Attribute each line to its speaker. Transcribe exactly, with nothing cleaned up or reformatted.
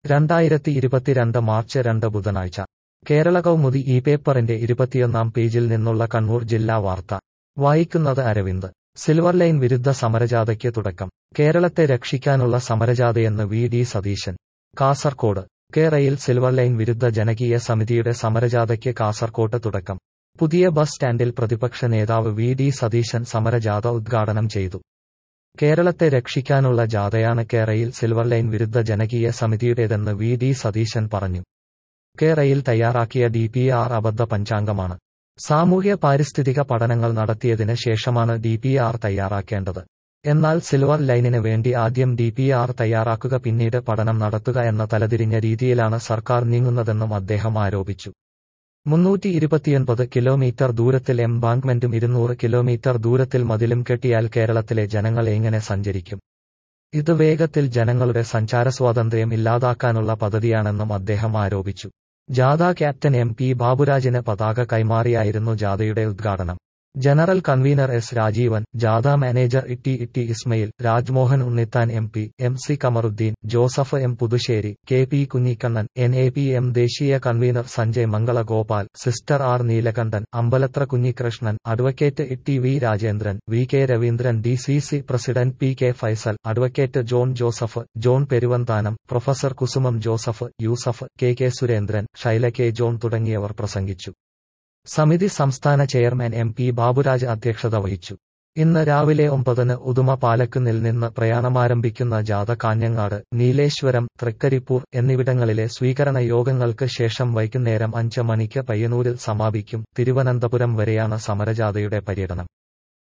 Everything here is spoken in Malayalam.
Speaker 1: രണ്ടായിരത്തി ഇരുപത്തിരണ്ട് മാർച്ച് രണ്ട് ബുധനാഴ്ച കേരള കൗമുദി ഈ പേപ്പറിന്റെ ഇരുപത്തിയൊന്നാം പേജിൽ നിന്നുള്ള കണ്ണൂർ ജില്ലാ വാർത്ത വായിക്കുന്നത് അരവിന്ദ്. സിൽവർ ലൈൻ വിരുദ്ധ സമരജാഥയ്ക്ക് തുടക്കം. കേരളത്തെ രക്ഷിക്കാനുള്ള സമരജാഥയെന്ന് വി ഡി സതീശൻ. കാസർകോട്. കേരയിൽ സിൽവർ ലൈൻ വിരുദ്ധ ജനകീയ സമിതിയുടെ സമരജാഥയ്ക്ക് കാസർകോട്ട് തുടക്കം. പുതിയ ബസ് സ്റ്റാൻഡിൽ പ്രതിപക്ഷ നേതാവ് വി ഡി സതീശൻ സമരജാഥ ഉദ്ഘാടനം ചെയ്തു. കേരളത്തെ രക്ഷിക്കാനുള്ള ജാഥയാണ് കേരയിൽ സിൽവർ ലൈൻ വിരുദ്ധ ജനകീയ സമിതിയുടേതെന്ന് വി ഡി സതീശൻ പറഞ്ഞു. കേരയിൽ തയ്യാറാക്കിയ ഡി പി ആർ അബദ്ധ പഞ്ചാംഗമാണ്. സാമൂഹ്യ പാരിസ്ഥിതിക പഠനങ്ങൾ നടത്തിയതിന് ശേഷമാണ് ഡി പി ആർ തയ്യാറാക്കേണ്ടത്. എന്നാൽ സിൽവർ ലൈനിന് വേണ്ടി ആദ്യം ഡി പി ആർ തയ്യാറാക്കുക പിന്നീട് പഠനം നടത്തുക എന്ന തലതിരിഞ്ഞ രീതിയിലാണ് സർക്കാർ നീങ്ങുന്നതെന്നും അദ്ദേഹം ആരോപിച്ചു. മുന്നൂറ്റി ഇരുപത്തിയൊൻപത് കിലോമീറ്റർ ദൂരത്തിൽ എംബാങ്ക്മെന്റും ഇരുന്നൂറ് കിലോമീറ്റർ ദൂരത്തിൽ മതിലും കെട്ടിയാൽ കേരളത്തിലെ ജനങ്ങൾ എങ്ങനെ സഞ്ചരിക്കും? ഇത് വേഗത്തിൽ ജനങ്ങളുടെ സഞ്ചാരസ്വാതന്ത്ര്യം ഇല്ലാതാക്കാനുള്ള പദ്ധതിയാണെന്നും അദ്ദേഹം ആരോപിച്ചു. ജാഥ ക്യാപ്റ്റൻ എം പി ബാബുരാജിന് പതാക കൈമാറിയായിരുന്നു ജാഥയുടെ ഉദ്ഘാടനം. ജനറൽ കൺവീനർ എസ് രാജീവൻ, ജാഥ manager T T Ismail, Rajmohan Unnithan M P, M C Kamaruddin, Joseph M Puthussery, K P Kunhikannan, N A P M ദേശീയ convener Sanjay Mangalagopal, sister R Neelakantan, Ambalathara Kunhikrishnan, advocate T V Rajendran, V K Raveendran, D C C president P K Faisal, advocate John Joseph, John Peruvanthanam, professor Kusumam Joseph, Yusuf, K K Surendran, Shaila K John തുടങ്ങിയവർ പ്രസംഗിച്ചു. സമിതി സംസ്ഥാന ചെയർമാൻ എം പി ബാബുരാജ് അധ്യക്ഷത വഹിച്ചു. ഇന്ന് രാവിലെ ഒമ്പതിന് ഉദുമ പാലക്കുന്നിൽ നിന്ന് പ്രയാണമാരംഭിക്കുന്ന ജാഥ കാഞ്ഞങ്ങാട്, നീലേശ്വരം, തൃക്കരിപ്പൂർ എന്നിവിടങ്ങളിലെ സ്വീകരണ യോഗങ്ങൾക്ക് ശേഷം വൈകുന്നേരം അഞ്ച് മണിക്ക് പയ്യന്നൂരിൽ സമാപിക്കും. തിരുവനന്തപുരം വരെയാണ് സമരജാഥയുടെ പര്യടനം.